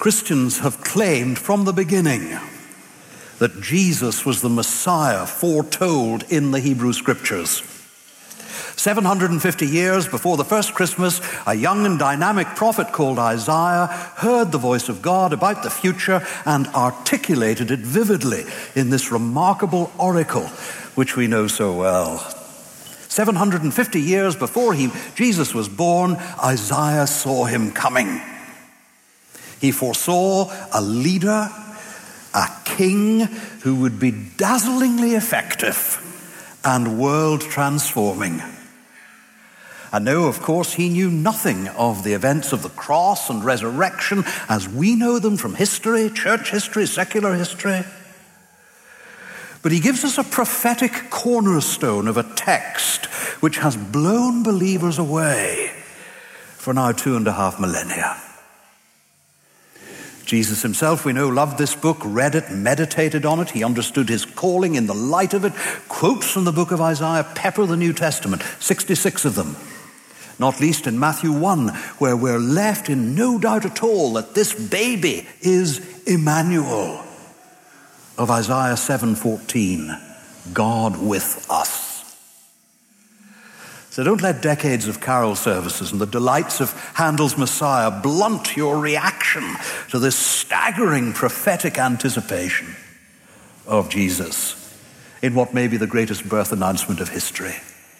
Christians have claimed from the beginning that Jesus was the Messiah foretold in the Hebrew Scriptures. 750 years before the first Christmas, a young and dynamic prophet called Isaiah heard the voice of God about the future and articulated it vividly in this remarkable oracle, which we know so well. 750 years before Jesus was born, Isaiah saw him coming. He foresaw a leader, a king who would be dazzlingly effective and world-transforming. And no, of course, he knew nothing of the events of the cross and resurrection as we know them from history, church history, secular history. But he gives us a prophetic cornerstone of a text which has blown believers away for now 2.5 millennia. Jesus himself, we know, loved this book, read it, meditated on it. He understood his calling in the light of it. Quotes from the book of Isaiah pepper the New Testament, 66 of them. Not least in Matthew 1, where we're left in no doubt at all that this baby is Emmanuel. Of Isaiah 7:14, God with us. So don't let decades of carol services and the delights of Handel's Messiah blunt your reaction to this staggering prophetic anticipation of Jesus in what may be the greatest birth announcement of history.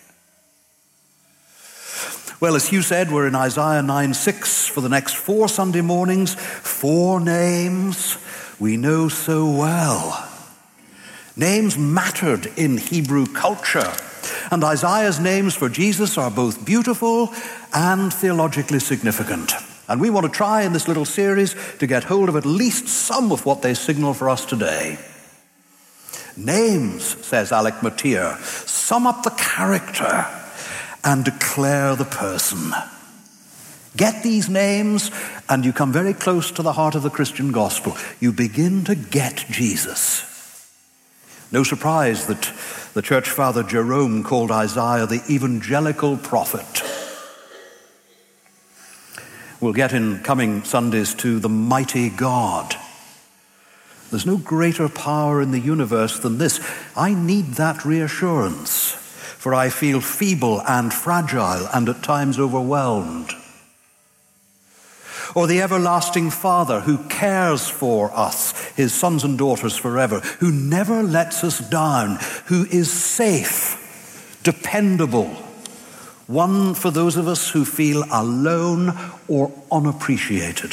Well, as Hugh said, we're in Isaiah 9:6 for the next 4 Sunday mornings. 4 names we know so well. Names mattered in Hebrew culture. And Isaiah's names for Jesus are both beautiful and theologically significant. And we want to try in this little series to get hold of at least some of what they signal for us today. Names, says Alec Motyer, sum up the character and declare the person. Get these names and you come very close to the heart of the Christian gospel. You begin to get Jesus. No surprise that the church father Jerome called Isaiah the evangelical prophet. We'll get in coming Sundays to the mighty God. There's no greater power in the universe than this. I need that reassurance, for I feel feeble and fragile and at times overwhelmed. Or the everlasting Father who cares for us, his sons and daughters forever, who never lets us down, who is safe, dependable, one for those of us who feel alone or unappreciated.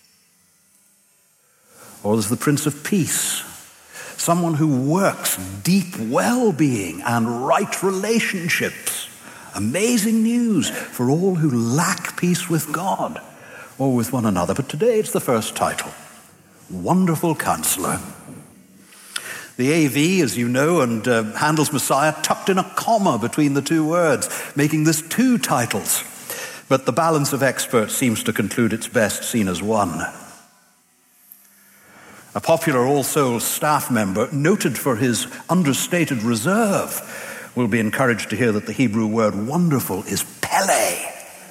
Or there's the Prince of Peace, someone who works deep well-being and right relationships. Amazing news for all who lack peace with God or with one another. But today it's the first title, Wonderful Counselor. The AV, as you know, and Handel's Messiah tucked in a comma between the 2 words, making this 2 titles. But the balance of experts seems to conclude it's best seen as one. A popular All Souls staff member, noted for his understated reserve, will be encouraged to hear that the Hebrew word wonderful is Pele.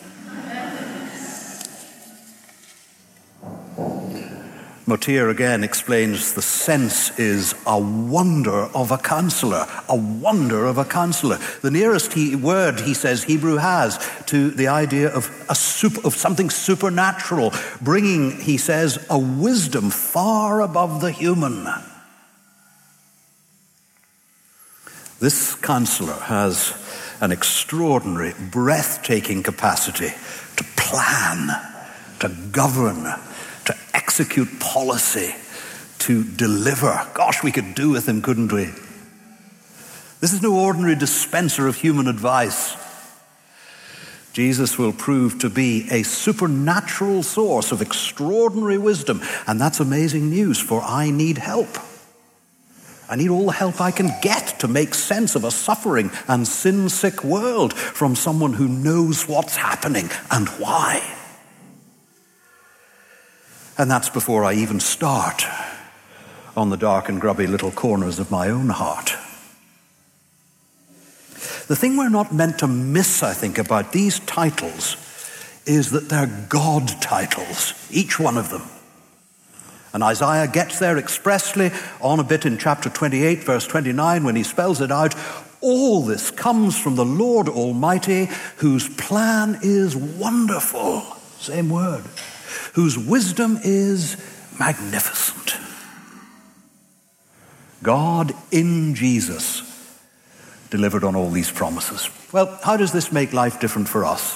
Motyer again explains the sense is a wonder of a counselor, a wonder of a counselor. The nearest word, he says, Hebrew has to the idea of something supernatural, bringing, he says, a wisdom far above the human. This counselor has an extraordinary, breathtaking capacity to plan, to govern, to execute policy, to deliver. Gosh, we could do with him, couldn't we? This is no ordinary dispenser of human advice. Jesus will prove to be a supernatural source of extraordinary wisdom, and that's amazing news, for I need help. I need all the help I can get to make sense of a suffering and sin-sick world from someone who knows what's happening and why. And that's before I even start on the dark and grubby little corners of my own heart. The thing we're not meant to miss, I think, about these titles is that they're God titles, each one of them. And Isaiah gets there expressly on a bit in chapter 28, verse 29, when he spells it out. All this comes from the Lord Almighty, whose plan is wonderful. Same word. Whose wisdom is magnificent. God in Jesus delivered on all these promises. Well, how does this make life different for us?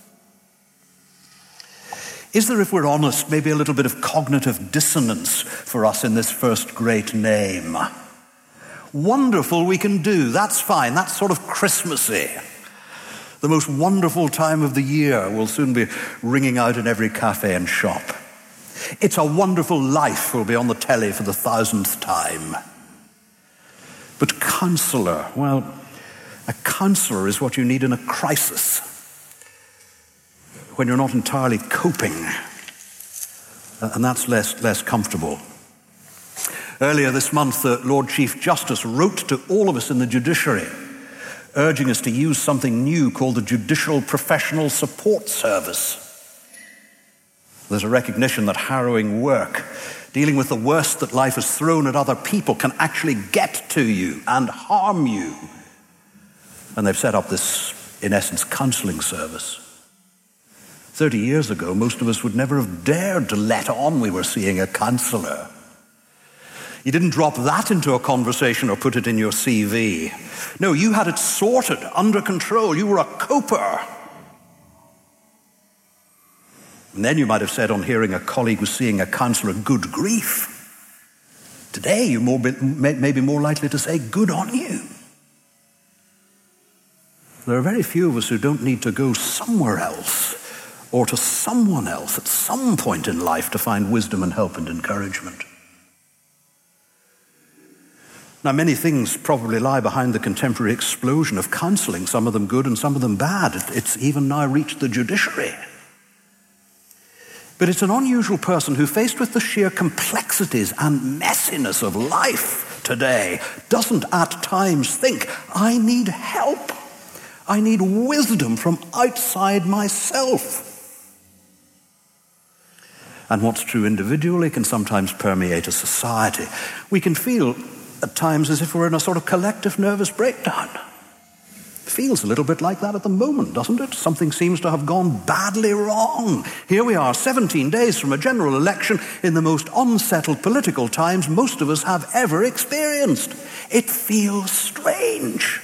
Is there, if we're honest, maybe a little bit of cognitive dissonance for us in this first great name? Wonderful we can do, that's fine, that's sort of Christmassy. The most wonderful time of the year will soon be ringing out in every cafe and shop. It's a Wonderful Life will be on the telly for the 1000th time. But counselor, well, a counselor is what you need in a crisis, when you're not entirely coping, and that's less comfortable. Earlier this month, the Lord Chief Justice wrote to all of us in the judiciary, urging us to use something new called the Judicial Professional Support Service. There's a recognition that harrowing work, dealing with the worst that life has thrown at other people, can actually get to you and harm you. And they've set up this, in essence, counseling service. 30 years ago, most of us would never have dared to let on we were seeing a counselor. You didn't drop that into a conversation or put it in your CV. No, you had it sorted, under control. You were a coper. And then you might have said on hearing a colleague was seeing a counselor, good grief. Today, you may be more likely to say, good on you. There are very few of us who don't need to go somewhere else or to someone else at some point in life to find wisdom and help and encouragement. Now, many things probably lie behind the contemporary explosion of counseling, some of them good and some of them bad. It's even now reached the judiciary. But it's an unusual person who, faced with the sheer complexities and messiness of life today, doesn't at times think, I need help. I need wisdom from outside myself. And what's true individually can sometimes permeate a society. We can feel at times as if we're in a sort of collective nervous breakdown. It feels a little bit like that at the moment, doesn't it? Something seems to have gone badly wrong. Here we are, 17 days from a general election in the most unsettled political times most of us have ever experienced. It feels strange.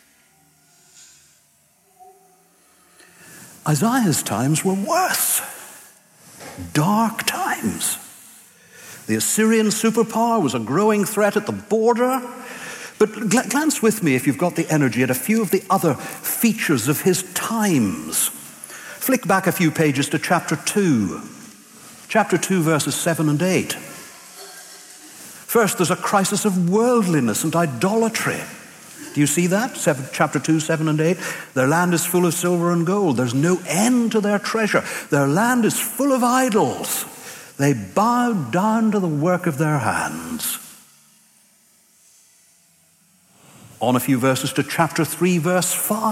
Isaiah's times were worse. Dark times. The Assyrian superpower was a growing threat at the border. But glance with me, if you've got the energy, at a few of the other features of his times. Flick back a few pages to chapter 2. Chapter 2, verses 7 and 8. First, there's a crisis of worldliness and idolatry. Do you see that? Chapter 2, 7 and 8. Their land is full of silver and gold. There's no end to their treasure. Their land is full of idols. They bow down to the work of their hands. On a few verses to chapter 3, verse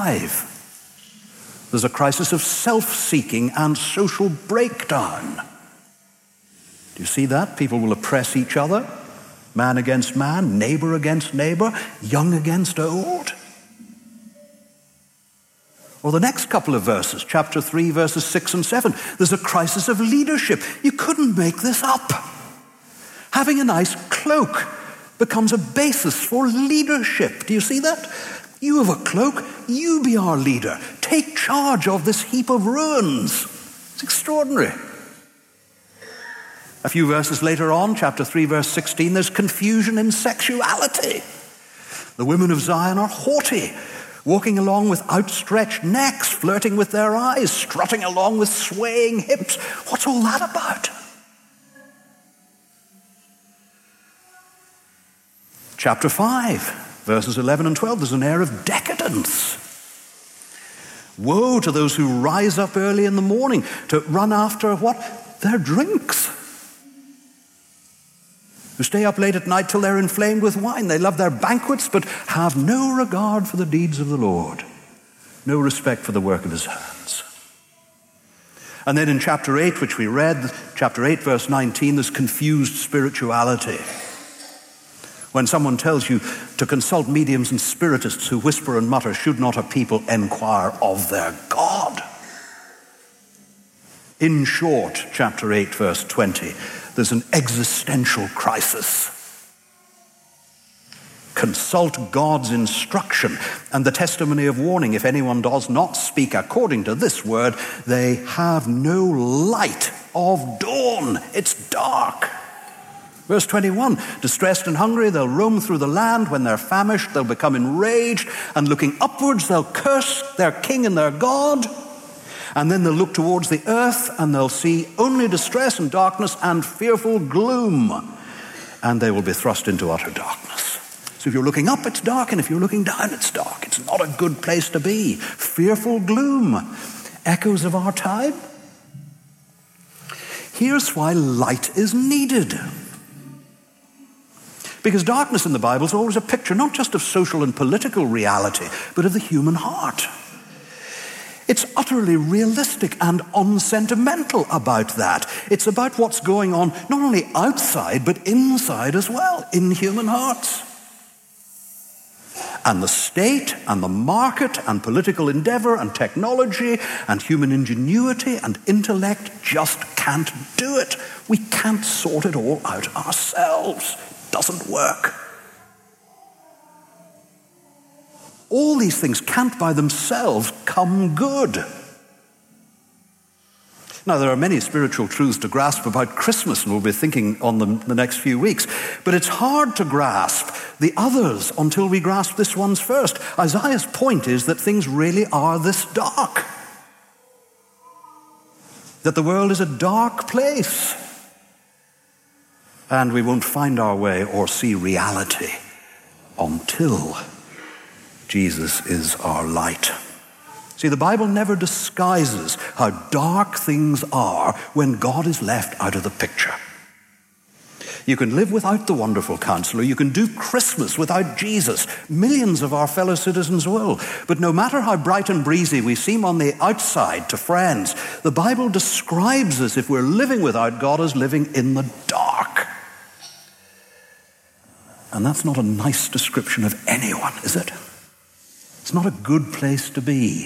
5. There's a crisis of self-seeking and social breakdown. Do you see that? People will oppress each other. Man against man, neighbor against neighbor, young against old. Or the next couple of verses, chapter 3, verses 6 and 7, there's a crisis of leadership. You couldn't make this up. Having a nice cloak becomes a basis for leadership. Do you see that? You have a cloak, you be our leader. Take charge of this heap of ruins. It's extraordinary. A few verses later on, chapter 3, verse 16, there's confusion in sexuality. The women of Zion are haughty, walking along with outstretched necks, flirting with their eyes, strutting along with swaying hips. What's all that about? Chapter 5, verses 11 and 12, there's an air of decadence. Woe to those who rise up early in the morning to run after what? Their drinks. Who stay up late at night till they're inflamed with wine. They love their banquets, but have no regard for the deeds of the Lord, no respect for the work of his hands. And then in chapter 8, which we read, chapter 8, verse 19, there's confused spirituality. When someone tells you to consult mediums and spiritists who whisper and mutter, should not a people enquire of their God? In short, chapter 8, verse 20, there's an existential crisis. Consult God's instruction and the testimony of warning. If anyone does not speak according to this word, they have no light of dawn. It's dark. Verse 21, distressed and hungry, they'll roam through the land. When they're famished, they'll become enraged, and looking upwards, they'll curse their king and their God. And then they'll look towards the earth, and they'll see only distress and darkness and fearful gloom, and they will be thrust into utter darkness. So if you're looking up, it's dark, and if you're looking down, it's dark. It's not a good place to be. Fearful gloom, echoes of our time. Here's why light is needed. Because darkness in the Bible is always a picture not just of social and political reality, but of the human heart. It's utterly realistic and unsentimental about that. It's about what's going on not only outside, but inside as well, in human hearts. And the state and the market and political endeavor and technology and human ingenuity and intellect just can't do it. We can't sort it all out ourselves. Doesn't work. All these things can't by themselves come good. Now, there are many spiritual truths to grasp about Christmas, and we'll be thinking on them the next few weeks. But it's hard to grasp the others until we grasp this one's first. Isaiah's point is that things really are this dark. That the world is a dark place. And we won't find our way or see reality until Jesus is our light. See, the Bible never disguises how dark things are when God is left out of the picture. You can live without the wonderful counselor. You can do Christmas without Jesus. Millions of our fellow citizens will. But no matter how bright and breezy we seem on the outside to friends, the Bible describes us, if we're living without God, as living in the dark. And that's not a nice description of anyone, is it? It's not a good place to be.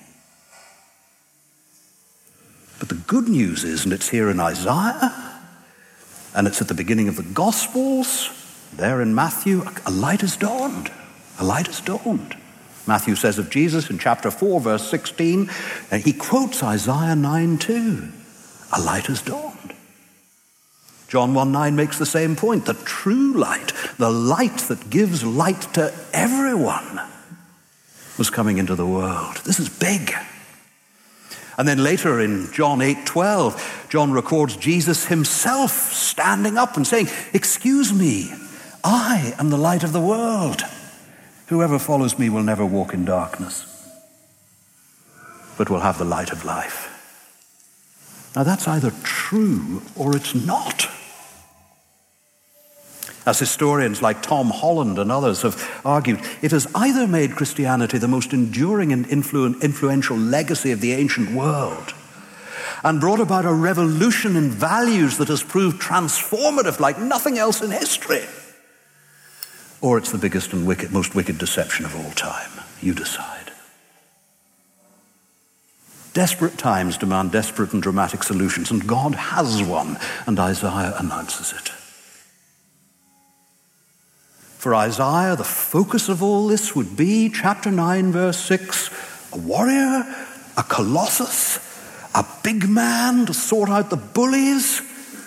But the good news is, and it's here in Isaiah, and it's at the beginning of the Gospels, there in Matthew, a light has dawned. A light has dawned. Matthew says of Jesus in chapter 4, verse 16, and he quotes Isaiah 9:2. A light has dawned. John 1:9 makes the same point. The true light, the light that gives light to everyone, was coming into the world. This is big. And then later in John 8:12, John records Jesus himself standing up and saying, "Excuse me, I am the light of the world. Whoever follows me will never walk in darkness, but will have the light of life." Now that's either true or it's not. As historians like Tom Holland and others have argued, it has either made Christianity the most enduring and influential legacy of the ancient world and brought about a revolution in values that has proved transformative like nothing else in history, or it's the biggest and most wicked deception of all time. You decide. Desperate times demand desperate and dramatic solutions, and God has one, and Isaiah announces it. For Isaiah, the focus of all this would be, chapter 9, verse 6, a warrior, a colossus, a big man to sort out the bullies.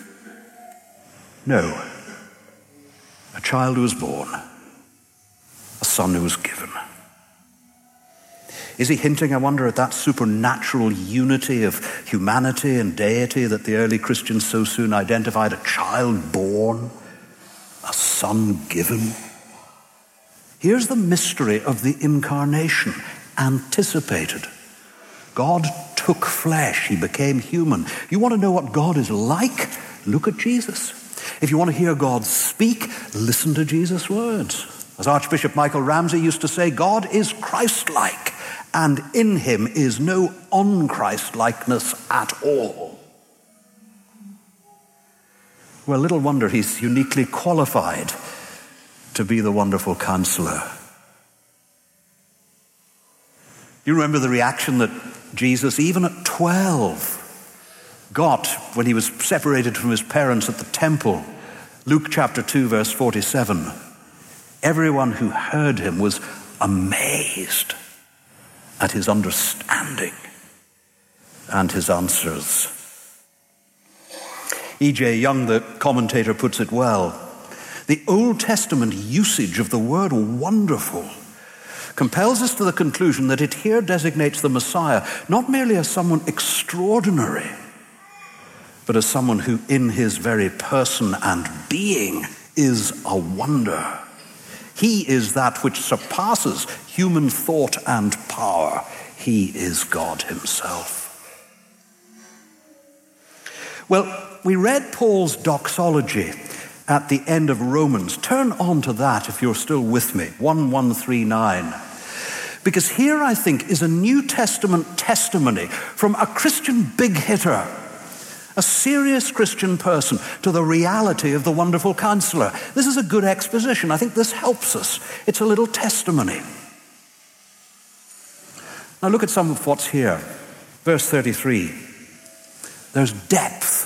No, a child who was born, a son who was given. Is he hinting, I wonder, at that supernatural unity of humanity and deity that the early Christians so soon identified? A child born, a son given. Here's the mystery of the incarnation, anticipated. God took flesh. He became human. You want to know what God is like? Look at Jesus. If you want to hear God speak, listen to Jesus' words. As Archbishop Michael Ramsey used to say, God is Christ-like and in him is no un-Christ-likeness at all. Well, little wonder he's uniquely qualified to be the wonderful counselor. You remember the reaction that Jesus, even at 12, got when he was separated from his parents at the temple. Luke chapter 2, verse 47. Everyone who heard him was amazed at his understanding and his answers. E.J. Young, the commentator, puts it well. The Old Testament usage of the word wonderful compels us to the conclusion that it here designates the Messiah not merely as someone extraordinary, but as someone who in his very person and being is a wonder. He is that which surpasses human thought and power. He is God himself. Well, we read Paul's doxology at the end of Romans. Turn on to that if you're still with me, 1139. Because here, I think, is a New Testament testimony from a Christian big hitter, a serious Christian person, to the reality of the wonderful counselor. This is a good exposition. I think this helps us. It's a little testimony. Now look at some of what's here. Verse 33. There's depth.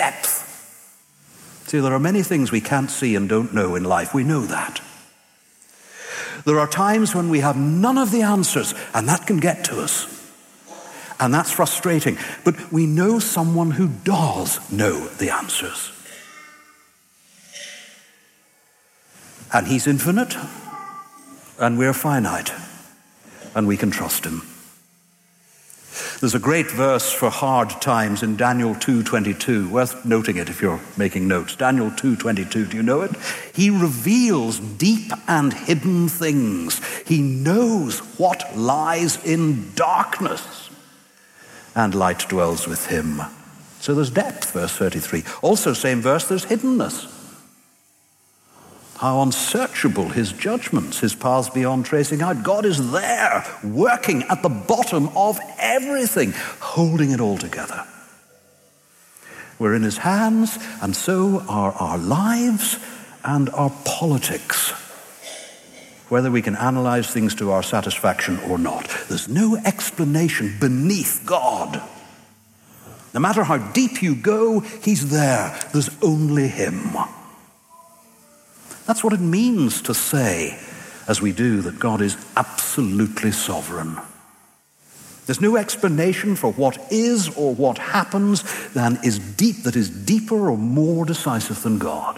See, there are many things we can't see and don't know in life. We know that. There are times when we have none of the answers, and that can get to us. And that's frustrating. But we know someone who does know the answers. And he's infinite, and we're finite, and we can trust him. There's a great verse for hard times in Daniel 2:22, worth noting it if you're making notes. Daniel 2:22, do you know it? He reveals deep and hidden things. He knows what lies in darkness, and light dwells with him. So there's depth, verse 33. Also, same verse, there's hiddenness. How unsearchable his judgments, his paths beyond tracing out. God is there, working at the bottom of everything, holding it all together. We're in his hands, and so are our lives and our politics, whether we can analyze things to our satisfaction or not. There's no explanation beneath God. No matter how deep you go, he's there. There's only him. That's what it means to say, as we do, that God is absolutely sovereign. There's no explanation for what is or what happens that is deeper or more decisive than God.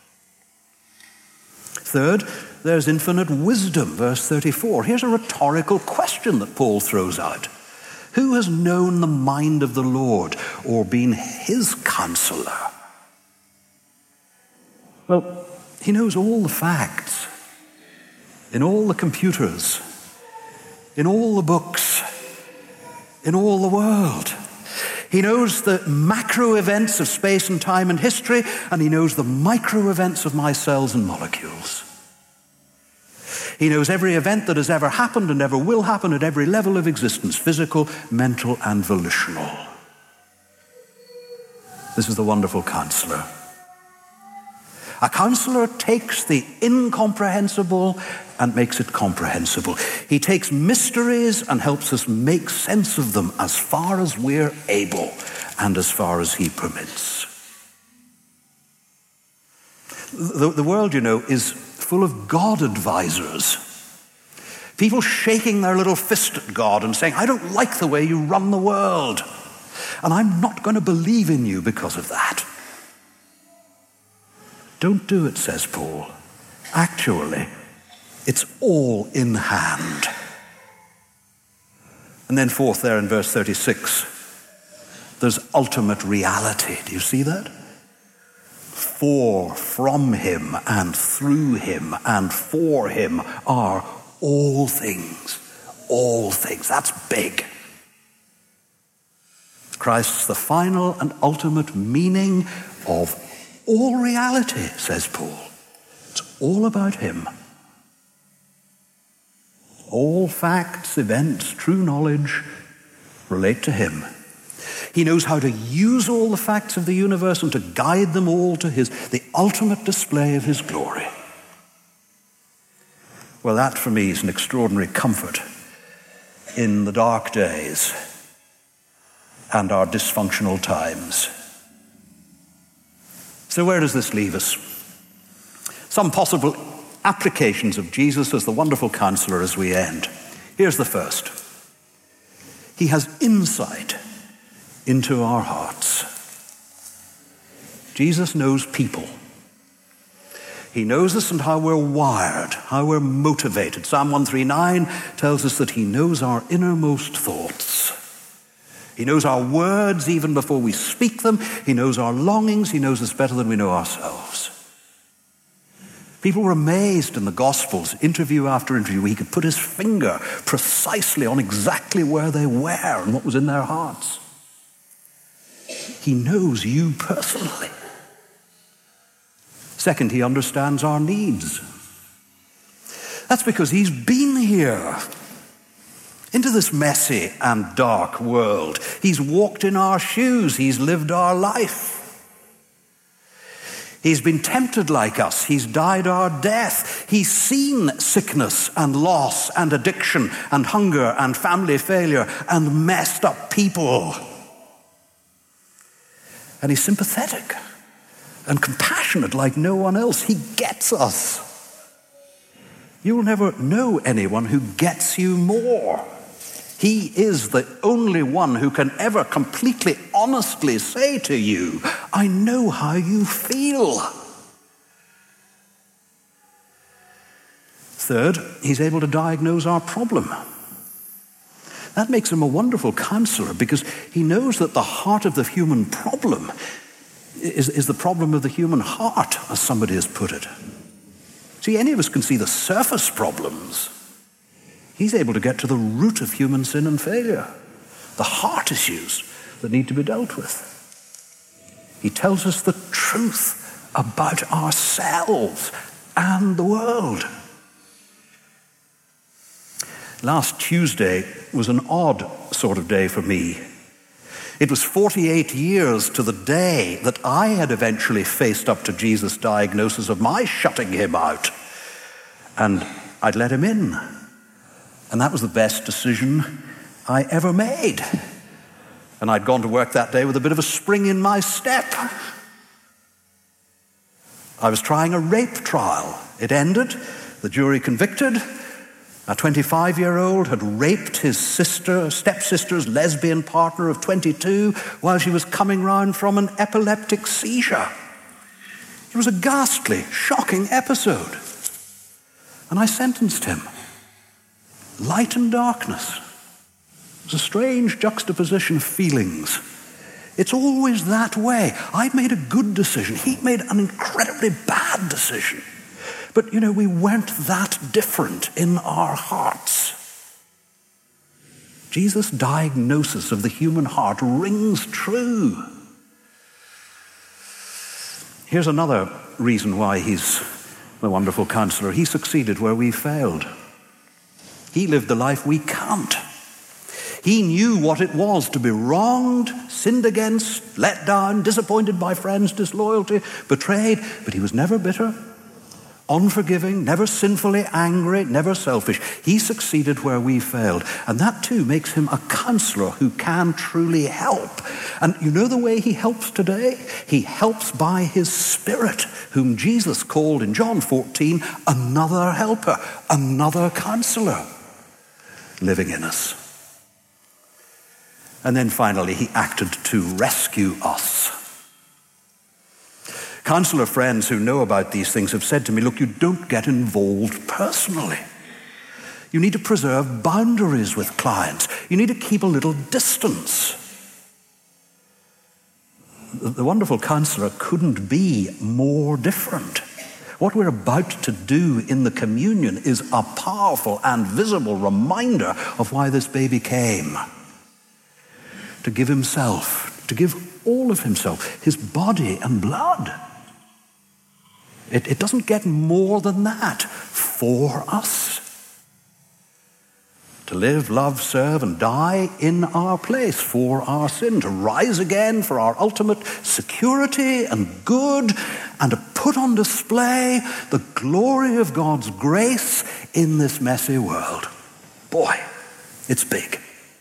Third, there's infinite wisdom, verse 34. Here's a rhetorical question that Paul throws out. Who has known the mind of the Lord or been his counselor? Well, he knows all the facts, in all the computers, in all the books, in all the world. He knows the macro events of space and time and history, and he knows the micro events of my cells and molecules. He knows every event that has ever happened and ever will happen at every level of existence, physical, mental, and volitional. This is the wonderful counselor. A counselor takes the incomprehensible and makes it comprehensible. He takes mysteries and helps us make sense of them as far as we're able and as far as he permits. The world, you know, is full of God advisors. People shaking their little fist at God and saying, I don't like the way you run the world, and I'm not going to believe in you because of that. Don't do it, says Paul. Actually, it's all in hand. And then fourth there in verse 36, there's ultimate reality. Do you see that? For from him and through him and for him are all things. All things. That's big. Christ's the final and ultimate meaning of all reality, says Paul. It's all about him. All facts, events, true knowledge relate to him. He knows how to use all the facts of the universe and to guide them all to the ultimate display of his glory. Well, that for me is an extraordinary comfort in the dark days and our dysfunctional times. So where does this leave us? Some possible applications of Jesus as the wonderful counselor as we end. Here's the first. He has insight into our hearts. Jesus knows people. He knows us and how we're wired, how we're motivated. Psalm 139 tells us that he knows our innermost thoughts. He knows our words even before we speak them. He knows our longings. He knows us better than we know ourselves. People were amazed in the Gospels, interview after interview, where he could put his finger precisely on exactly where they were and what was in their hearts. He knows you personally. Second, he understands our needs. That's because he's been here into this messy and dark world. He's walked in our shoes. He's lived our life. He's been tempted like us. He's died our death. He's seen sickness and loss and addiction and hunger and family failure and messed up people. And he's sympathetic and compassionate like no one else. He gets us. You'll never know anyone who gets you more. He is the only one who can ever completely honestly say to you, I know how you feel. Third, he's able to diagnose our problem. That makes him a wonderful counselor because he knows that the heart of the human problem is the problem of the human heart, as somebody has put it. See, any of us can see the surface problems. He's able to get to the root of human sin and failure, the heart issues that need to be dealt with. He tells us the truth about ourselves and the world. Last Tuesday was an odd sort of day for me. It was 48 years to the day that I had eventually faced up to Jesus' diagnosis of my shutting him out. And I'd let him in. And that was the best decision I ever made. And I'd gone to work that day with a bit of a spring in my step. I was trying a rape trial. It ended. The jury convicted. A 25-year-old had raped his stepsister's lesbian partner of 22 while she was coming round from an epileptic seizure. It was a ghastly, shocking episode. And I sentenced him. Light and darkness. It was a strange juxtaposition of feelings. It's always that way. I'd made a good decision. He'd made an incredibly bad decision. But, we weren't that different in our hearts. Jesus' diagnosis of the human heart rings true. Here's another reason why he's the wonderful counselor. He succeeded where we failed. He lived the life we can't. He knew what it was to be wronged, sinned against, let down, disappointed by friends, disloyalty, betrayed, but he was never bitter, unforgiving, never sinfully angry, never selfish. He succeeded where we failed. And that too makes him a counselor who can truly help. And you know the way he helps today? He helps by his Spirit, whom Jesus called in John 14, another helper, another counselor living in us. And then finally, he acted to rescue us. Counselor friends who know about these things have said to me, look, you don't get involved personally. You need to preserve boundaries with clients. You need to keep a little distance. The wonderful counselor couldn't be more different. What we're about to do in the communion is a powerful and visible reminder of why this baby came. To give himself, to give all of himself, his body and blood. It doesn't get more than that for us. to live, love, serve, and die in our place for our sin, to rise again for our ultimate security and good, and to put on display the glory of God's grace in this messy world. Boy, it's big.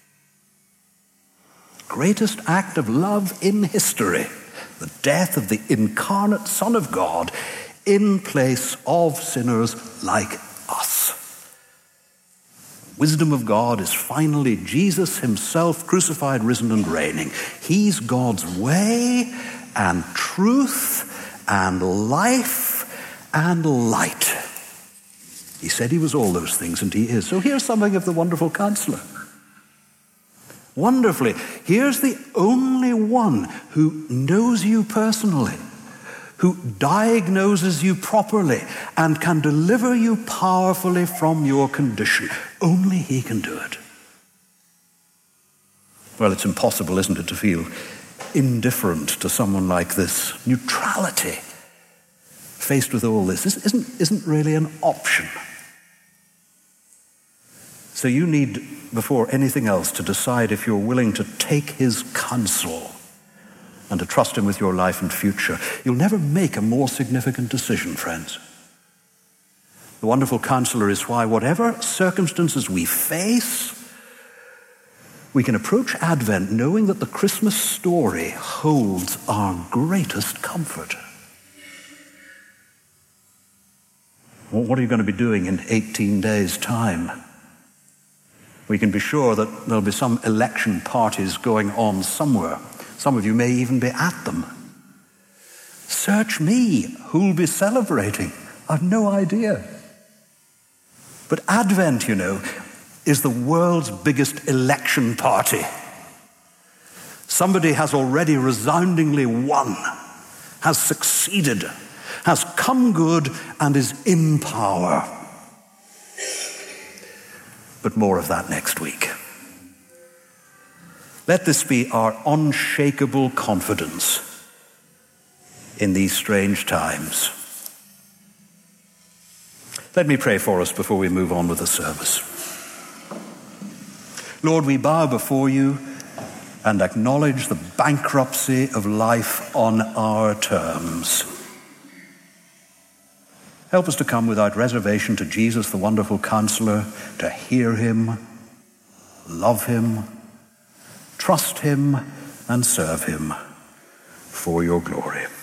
Greatest act of love in history, the death of the incarnate Son of God in place of sinners like us. Wisdom of God is finally Jesus himself, crucified, risen, and reigning. He's God's way and truth and life and light. He said he was all those things, and he is. So here's something of the wonderful counselor. Wonderfully, here's the only one who knows you personally, who diagnoses you properly and can deliver you powerfully from your condition. Only he can do it. Well, it's impossible, isn't it, to feel indifferent to someone like this. Neutrality, faced with all this, isn't really an option. So you need, before anything else, to decide if you're willing to take his counsel and to trust him with your life and future. You'll never make a more significant decision, friends. The wonderful counselor is why, whatever circumstances we face, we can approach Advent knowing that the Christmas story holds our greatest comfort. Well, what are you going to be doing in 18 days' time? We can be sure that there'll be some election parties going on somewhere. Some of you may even be at them. Search me, who'll be celebrating? I've no idea. But Advent, you know, is the world's biggest election party. Somebody has already resoundingly won, has succeeded, has come good, and is in power. But more of that next week. Let this be our unshakable confidence in these strange times. Let me pray for us before we move on with the service. Lord, we bow before you and acknowledge the bankruptcy of life on our terms. Help us to come without reservation to Jesus, the wonderful counselor, to hear him, love him, trust him, and serve him for your glory.